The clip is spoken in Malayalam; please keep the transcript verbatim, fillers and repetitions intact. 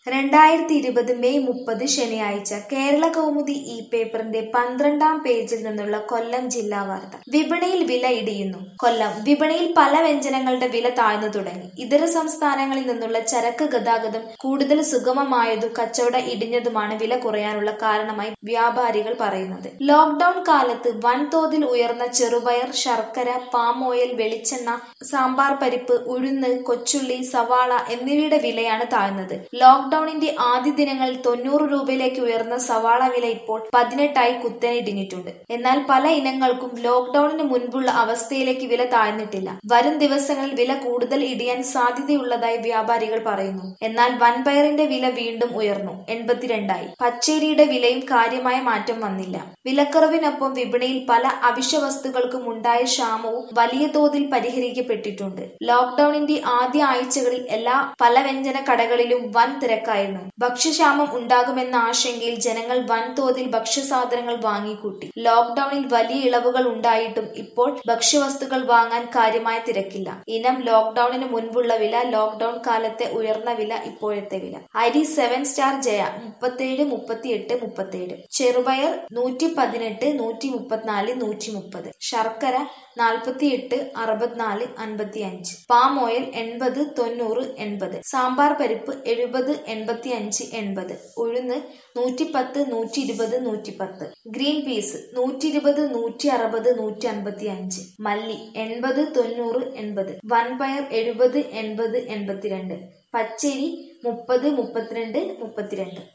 രണ്ടായിരത്തി ഇരുപത് മെയ് മുപ്പത് ശനിയാഴ്ച കേരള കൗമുദി ഈ പേപ്പറിന്റെ പന്ത്രണ്ടാം പേജിൽ നിന്നുള്ള കൊല്ലം ജില്ലാ വാർത്ത. വിപണിയിൽ വില ഇടിയുന്നു. കൊല്ലം വിപണിയിൽ പല വ്യഞ്ജനങ്ങളുടെ വില താഴ്ന്നു തുടങ്ങി. ഇതര സംസ്ഥാനങ്ങളിൽ നിന്നുള്ള ചരക്ക് ഗതാഗതം കൂടുതൽ സുഗമമായതും കച്ചവട ഇടിഞ്ഞതുമാണ് വില കുറയാനുള്ള കാരണമായി വ്യാപാരികൾ പറയുന്നത്. ലോക്ഡൌൺ കാലത്ത് വൻതോതിൽ ഉയർന്ന ചെറുപയർ, ശർക്കര, പാം ഓയിൽ, വെളിച്ചെണ്ണ, സാമ്പാർ പരിപ്പ്, ഉഴുന്ന്, കൊച്ചുള്ളി, സവാള എന്നിവയുടെ വിലയാണ് താഴ്ന്നത്. ലോക്ഡൌൺ ലോക്ഡൌണിന്റെ ആദ്യ ദിനങ്ങളിൽ തൊണ്ണൂറ് രൂപയിലേക്ക് ഉയർന്ന സവാള വില ഇപ്പോൾ പതിനെട്ടായി കുത്തനെ ഇടിഞ്ഞിട്ടുണ്ട്. എന്നാൽ പല ഇനങ്ങൾക്കും ലോക്ഡൌണിന് മുൻപുള്ള അവസ്ഥയിലേക്ക് വില താഴ്ന്നിട്ടില്ല. വരും ദിവസങ്ങളിൽ വില കൂടുതൽ ഇടിയാൻ സാധ്യതയുള്ളതായി വ്യാപാരികൾ പറയുന്നു. എന്നാൽ വൻപയറിന്റെ വില വീണ്ടും ഉയർന്നു, എൺപത്തിരണ്ടായി. പച്ചരിയുടെ വിലയും കാര്യമായ മാറ്റം വന്നില്ല. വിലക്കുറവിനൊപ്പം വിപണിയിൽ പല അവശ്യ വസ്തുക്കൾക്കും ഉണ്ടായ ക്ഷാമവും വലിയ തോതിൽ പരിഹരിക്കപ്പെട്ടിട്ടുണ്ട്. ലോക്ഡൌണിന്റെ ആദ്യ ആഴ്ചകളിൽ എല്ലാ പലവ്യഞ്ജന കടകളിലും വൻ തിരക്കായിരുന്നു. ഭക്ഷ്യക്ഷാമം ഉണ്ടാകുമെന്ന ആശങ്കയിൽ ജനങ്ങൾ വൻതോതിൽ ഭക്ഷ്യസാധനങ്ങൾ വാങ്ങിക്കൂട്ടി. ലോക്ഡൌണിൽ വലിയ ഇളവുകൾ ഉണ്ടായിട്ടും ഇപ്പോൾ ഭക്ഷ്യവസ്തുക്കൾ വാങ്ങാൻ കാര്യമായ തിരക്കില്ല. ഇനം ലോക്ഡൌണിന് മുൻപുള്ള വില, ലോക്ഡൌൺ കാലത്തെ ഉയർന്ന വില, ഇപ്പോഴത്തെ വില. അരി സെവൻ സ്റ്റാർ ജയ മുപ്പത്തേഴ്, മുപ്പത്തിയെട്ട്, മുപ്പത്തേഴ്. ചെറുപയർ നൂറ്റി പതിനെട്ട്, നൂറ്റി മുപ്പത്തിനാല്, നൂറ്റി മുപ്പത്. ശർക്കര നാൽപ്പത്തിയെട്ട്, അറുപത്തിനാല്, അൻപത്തി അഞ്ച്. പാം ഓയിൽ എൺപത്, തൊണ്ണൂറ്, എൺപത്. സാമ്പാർ പരിപ്പ് എഴുപത്, എൺപത്തി അഞ്ച്, എൺപത്. ഉഴുന്ന് നൂറ്റിപ്പത്ത്, നൂറ്റി ഇരുപത്, നൂറ്റിപ്പത്ത്. ഗ്രീൻ പീസ് നൂറ്റി ഇരുപത്, നൂറ്റി അറുപത്, നൂറ്റി അൻപത്തി അഞ്ച്. മല്ലി എൺപത്, തൊണ്ണൂറ്, എൺപത്. വൻപയർ എഴുപത്, എൺപത്, എൺപത്തിരണ്ട്. പച്ചരി മുപ്പത്, മുപ്പത്തിരണ്ട്, മുപ്പത്തിരണ്ട്.